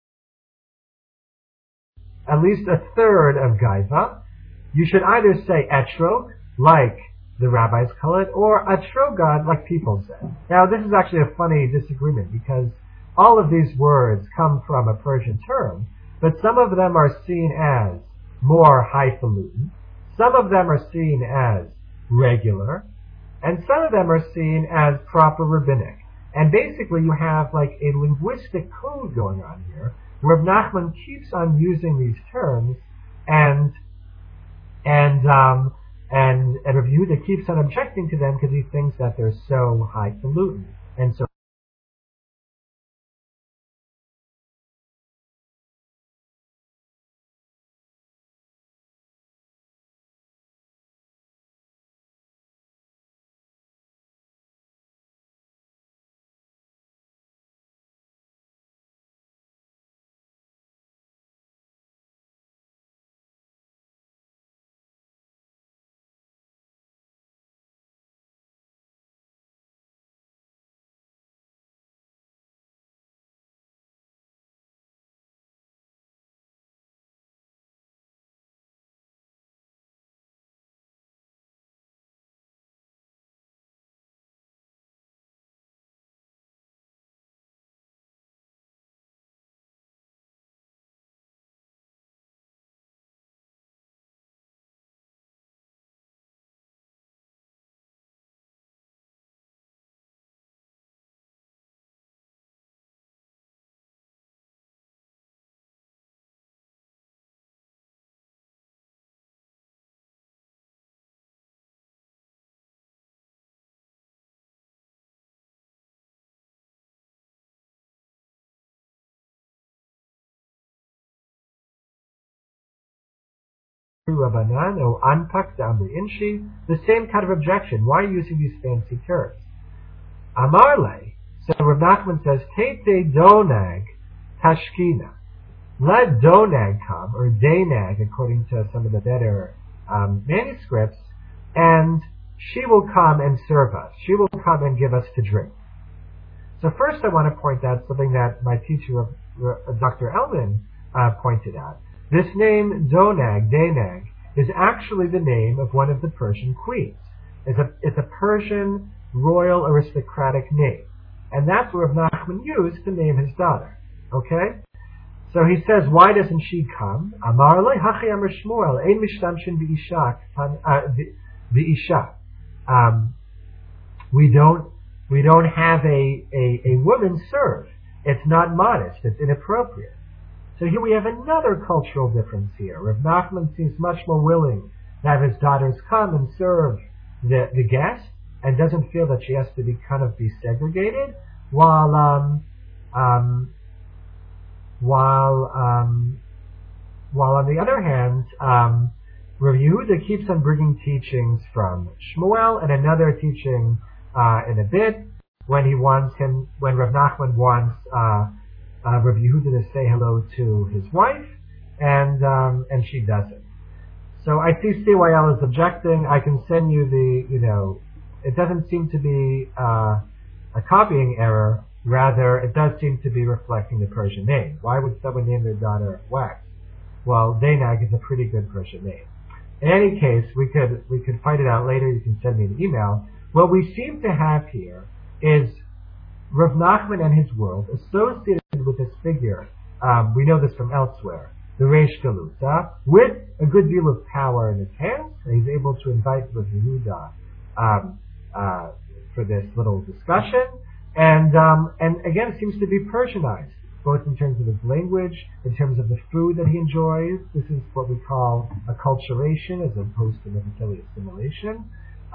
Speaker 1: at least a third of gaiva. You should either say etrog, like the rabbis call it, or atrogad, like people say. Now, this is actually a funny disagreement because all of these words come from a Persian term, but some of them are seen as more highfalutin, some of them are seen as regular, and some of them are seen as proper rabbinic. And basically, you have like a linguistic code going on here, where Nachman keeps on using these terms, and Rav Yehuda keeps on objecting to them because he thinks that they're so highfalutin and so Rabbanan o Anpak Damri Inshi, the same kind of objection. Why are you using these fancy terms? Amarle, so Rav Nachman says, Tete Donag Tashkina. Let Donag come, or Danag, according to some of the better manuscripts, and she will come and serve us. She will come and give us to drink. So first I want to point out something that my teacher, Dr. Elman, pointed out. This name, Donag, Danag, is actually the name of one of the Persian queens. It's a Persian royal aristocratic name. And that's what Rav Nachman used to name his daughter. Okay? So he says, why doesn't she come? Amar le hachi amar Shmuel, ein mishtamshin v'isha. We don't have a woman serve. It's not modest. It's inappropriate. So here we have another cultural difference here. Rav Nachman seems much more willing to have his daughters come and serve the guest, and doesn't feel that she has to be segregated, while on the other hand, Rav Yehuda keeps on bringing teachings from Shmuel, and another teaching in a bit when Rav Nachman wants Rav Yehuda to say hello to his wife, and she doesn't. So I see CYL is objecting. I can send you it doesn't seem to be a copying error. Rather, it does seem to be reflecting the Persian name. Why would someone name their daughter Wax? Well, Danag is a pretty good Persian name. In any case, we could fight it out later. You can send me an email. What we seem to have here is Rav Nachman and his world associated with this figure. We know this from elsewhere. The Reish Galuta, with a good deal of power in his hands, and he's able to invite Rav Yehuda for this little discussion, and again, it seems to be Persianized, both in terms of his language, in terms of the food that he enjoys. This is what we call acculturation, as opposed to necessarily assimilation,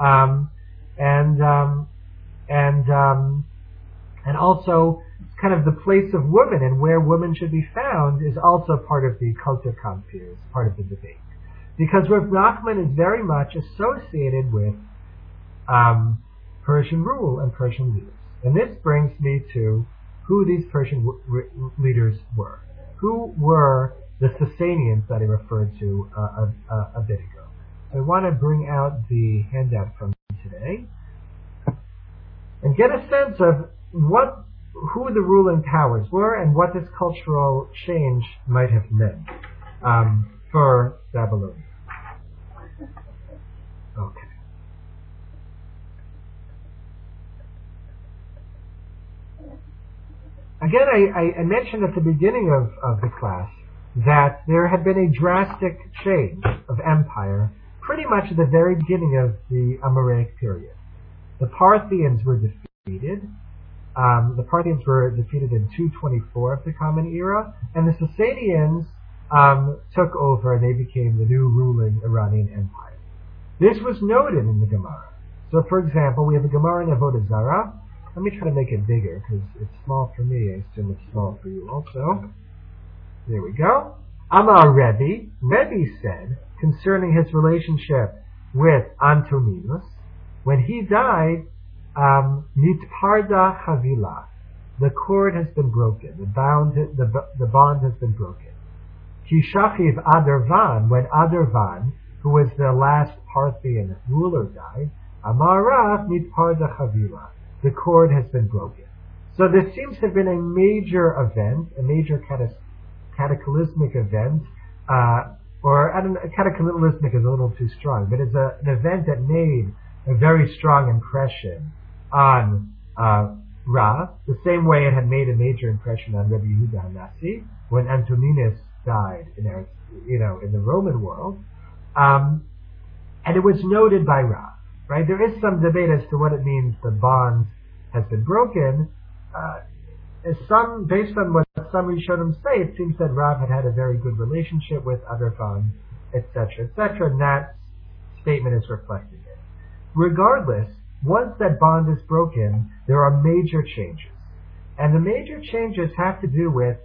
Speaker 1: and also kind of the place of women and where women should be found is also part of the culture compare, part of the debate. Because Rav Nachman is very much associated with Persian rule and Persian leaders. And this brings me to who these Persian leaders were. Who were the Sasanians that I referred to a bit ago. So I want to bring out the handout from today and get a sense of who the ruling powers were and what this cultural change might have meant for Babylonia. Okay. Again, I mentioned at the beginning of the class that there had been a drastic change of empire pretty much at the very beginning of the Amoraic period. The Parthians were defeated. The Parthians were defeated in 224 of the Common Era, and the Sasanians took over, and they became the new ruling Iranian Empire. This was noted in the Gemara. So, for example, we have a Gemara in Avodah Zarah. Let me try to make it bigger, because it's small for me. I assume it's small for you also. There we go. Amar Rebbe. Rebbe said, concerning his relationship with Antoninus, when he died, Nitparda Chavila, the cord has been broken, the bond has been broken. Kishachiv Adarvan, when Adarvan, who was the last Parthian ruler, died, Amarav Nitparda Chavila, the cord has been broken. So this seems to have been a major event, a major cataclysmic event, or I don't know, cataclysmic is a little too strong, but it's an event that made a very strong impression on Rav, the same way it had made a major impression on Rabbi Yehuda HaNasi when Antoninus died in the Roman world, and it was noted by Rav. Right? There is some debate as to what it means the bond has been broken. Based on what some Rishonim say, it seems that Rav had a very good relationship with Adarvan, etc., and that statement is reflected in. Regardless, once that bond is broken, there are major changes. And the major changes have to do with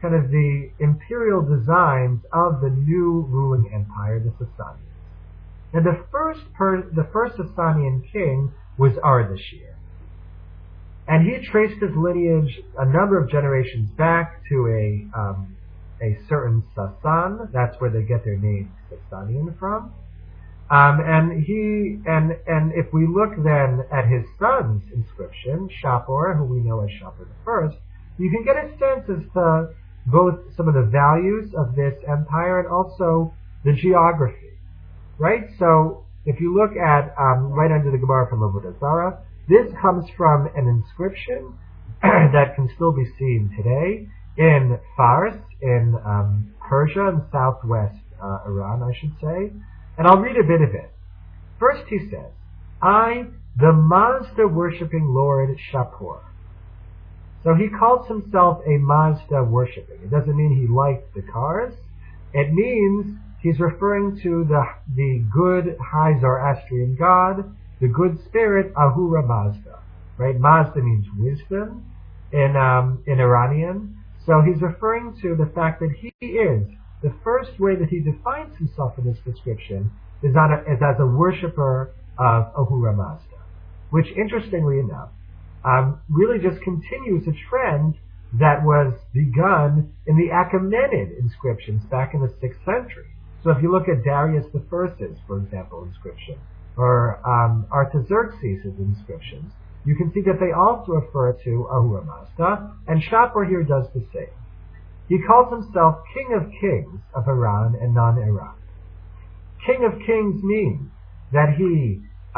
Speaker 1: kind of the imperial designs of the new ruling empire, the Sasanians. Now, the first Sasanian king was Ardashir, and he traced his lineage a number of generations back to a certain Sasan. That's where they get their name Sasanian from. And if we look then at his son's inscription, Shapur, who we know as Shapur I, you can get a sense as to both some of the values of this empire and also the geography, right? So if you look at right under the Gemara from Avodah Zarah, this comes from an inscription that can still be seen today in Fars, in Persia, in southwest Iran, I should say. And I'll read a bit of it. First he says, I, the Mazda worshipping Lord Shapur. So he calls himself a Mazda worshipping. It doesn't mean he liked the cars. It means he's referring to the good high Zoroastrian god, the good spirit Ahura Mazda. Right? Mazda means wisdom in Iranian. So he's referring to the fact that he is, the first way that he defines himself in this description is as a worshipper of Ahura Mazda, which, interestingly enough, really just continues a trend that was begun in the Achaemenid inscriptions back in the 6th century. So if you look at Darius I's, for example, inscription, or Artaxerxes' inscriptions, you can see that they also refer to Ahura Mazda, and Shapur here does the same. He calls himself King of Kings of Iran and non-Iran. King of Kings means that he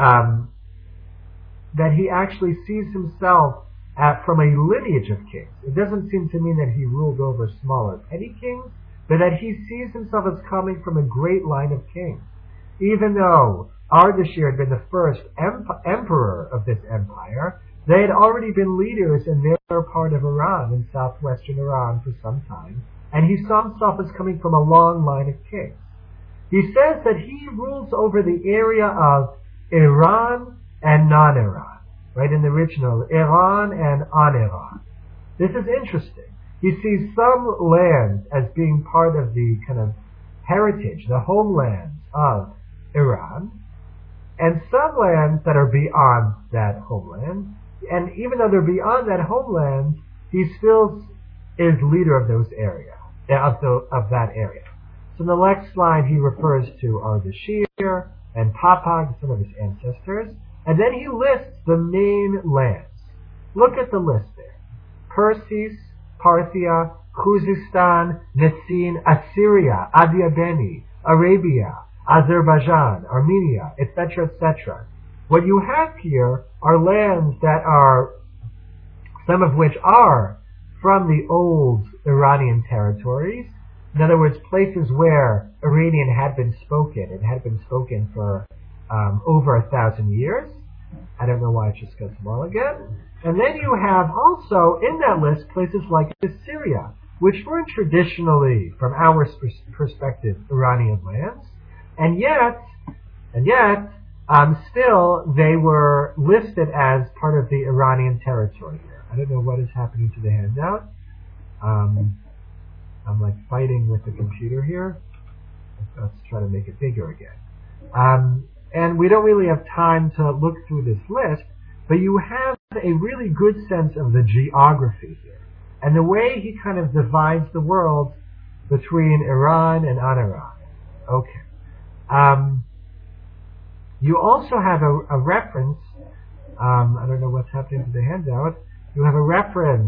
Speaker 1: actually sees himself from a lineage of kings. It doesn't seem to mean that he ruled over smaller petty kings, but that he sees himself as coming from a great line of kings. Even though Ardashir had been the first emperor of this empire, they had already been leaders in their part of Iran, in southwestern Iran, for some time, and he saw himself as coming from a long line of kings. He says that he rules over the area of Iran and non-Iran, right, in the original, Iran and on-Iran. This is interesting. He sees some lands as being part of the kind of heritage, the homelands of Iran, and some lands that are beyond that homeland. And even though they're beyond that homeland, he still is leader of those area, of that area. So in the next slide, he refers to Ardashir and Papag, some of his ancestors, and then he lists the main lands. Look at the list there: Persis, Parthia, Khuzestan, Nessin, Assyria, Adiabeni, Arabia, Azerbaijan, Armenia, etc., etc. What you have here are lands that are, some of which are from the old Iranian territories. In other words, places where Iranian had been spoken. It had been spoken for over 1,000 years. I don't know why it just got small again. And then you have also in that list places like Assyria, which weren't traditionally, from our perspective, Iranian lands. And yet, still they were listed as part of the Iranian territory here. I don't know what is happening to the handout. I'm like fighting with the computer here. Let's try to make it bigger again. And we don't really have time to look through this list, but you have a really good sense of the geography here and the way he kind of divides the world between Iran and non-Iran. Okay. You also have a reference. I don't know what's happening to the handout. You have a reference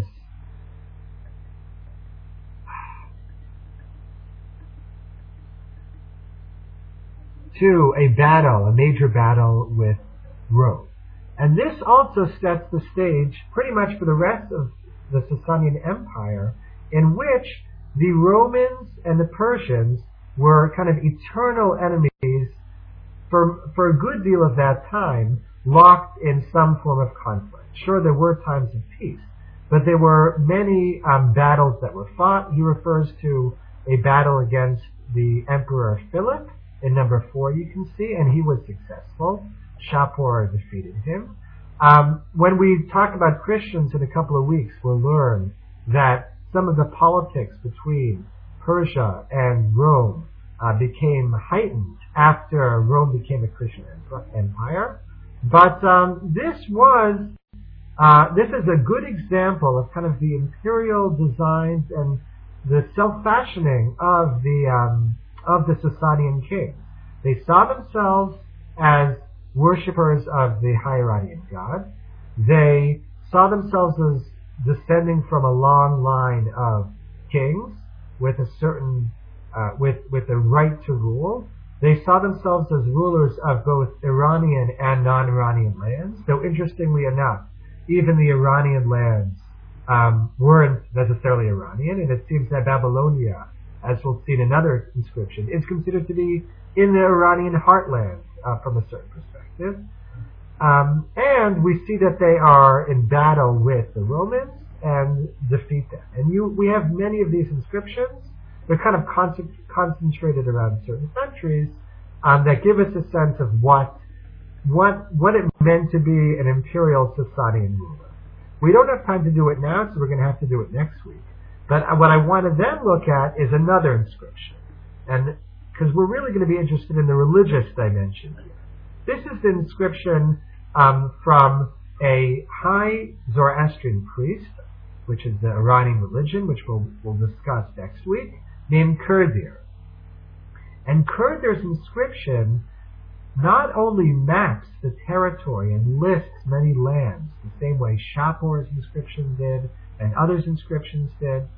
Speaker 1: to a battle, a major battle with Rome. And this also sets the stage pretty much for the rest of the Sasanian Empire, in which the Romans and the Persians were kind of eternal enemies for a good deal of that time, locked in some form of conflict. Sure, there were times of peace, but there were many battles that were fought. He refers to a battle against the Emperor Philip in number 4, you can see, and he was successful. Shapur defeated him. When we talk about Christians in a couple of weeks, we'll learn that some of the politics between Persia and Rome became heightened after Rome became a Christian empire. But this is a good example of kind of the imperial designs and the self-fashioning of the Sasanian kings. They saw themselves as worshippers of the high Iranian god. They saw themselves as descending from a long line of kings with a certain with the right to rule. They saw themselves as rulers of both Iranian and non-Iranian lands. So interestingly enough, even the Iranian lands weren't necessarily Iranian, and it seems that Babylonia, as we'll see in another inscription, is considered to be in the Iranian heartland from a certain perspective. And we see that they are in battle with the Romans and defeat them. And we have many of these inscriptions. They're kind of concentrated around certain countries that give us a sense of what it meant to be an imperial Sasanian ruler. We don't have time to do it now, so we're going to have to do it next week. But what I want to then look at is another inscription, and because we're really going to be interested in the religious dimension here. This is the inscription from a high Zoroastrian priest, which is the Iranian religion, which we'll discuss next week, named Kurdir. And Kurdir's inscription not only maps the territory and lists many lands, the same way Shapur's inscription did, and other inscriptions did,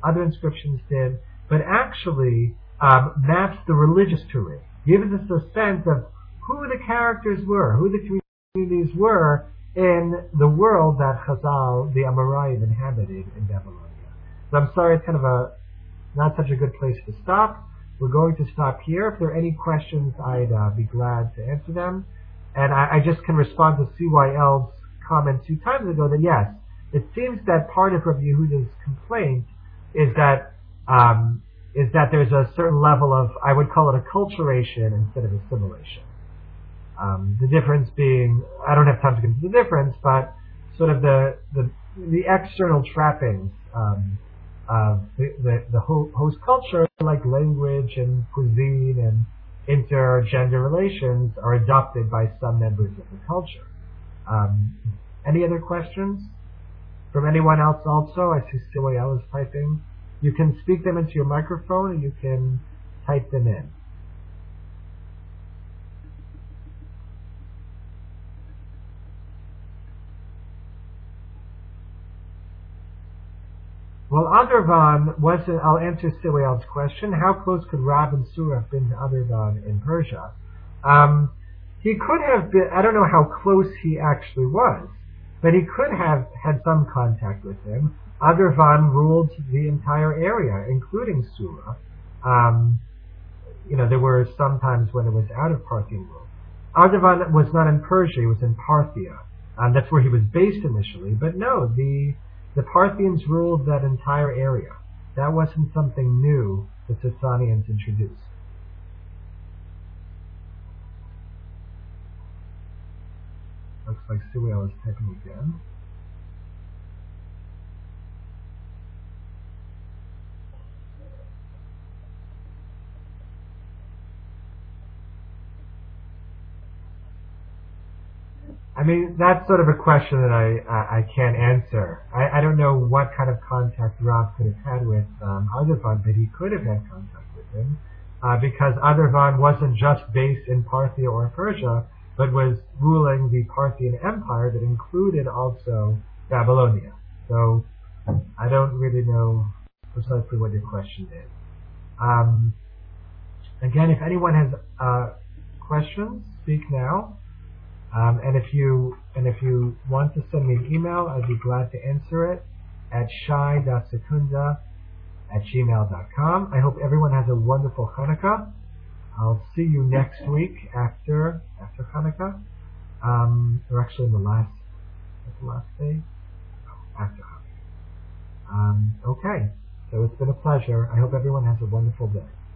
Speaker 1: but actually maps the religious terrain, gives us a sense of who the characters were, who the communities were in the world that Chazal, the Amoraim, inhabited in Babylonia. So I'm sorry, it's kind of not such a good place to stop. We're going to stop here. If there are any questions, I'd be glad to answer them. And I just can respond to CYL's comment 2 times ago that yes, it seems that part of Rabbi Yehuda's complaint is that there's a certain level of, I would call it acculturation instead of assimilation. The difference being, I don't have time to get into the difference, but sort of the external trappings of the host culture, like language and cuisine and intergender relations, are adopted by some members of the culture. Any other questions from anyone else also? I see Silayel is typing. You can speak them into your microphone and you can type them in. Well, Adarvan wasn't, I'll answer Silayel's question. How close could Rab and Surah have been to Adarvan in Persia? He could have been, I don't know how close he actually was, but he could have had some contact with him. Adarvan ruled the entire area, including Surah. There were some times when it was out of Parthian rule. Adarvan was not in Persia, he was in Parthia. That's where he was based initially, but no, the Parthians ruled that entire area. That wasn't something new the Sasanians introduced. Looks like Suel is typing again. I mean, that's sort of a question that I can't answer. I don't know what kind of contact Rav could have had with Adarvan, but he could have had contact with him because Adarvan wasn't just based in Parthia or Persia, but was ruling the Parthian Empire that included also Babylonia. So I don't really know precisely what your question is. Again, if anyone has questions, speak now. And if you want to send me an email, I'd be glad to answer it at shai.secunda@gmail.com. I hope everyone has a wonderful Hanukkah. I'll see you next week after Hanukkah. Or actually the last day? After Hanukkah. Okay. So it's been a pleasure. I hope everyone has a wonderful day.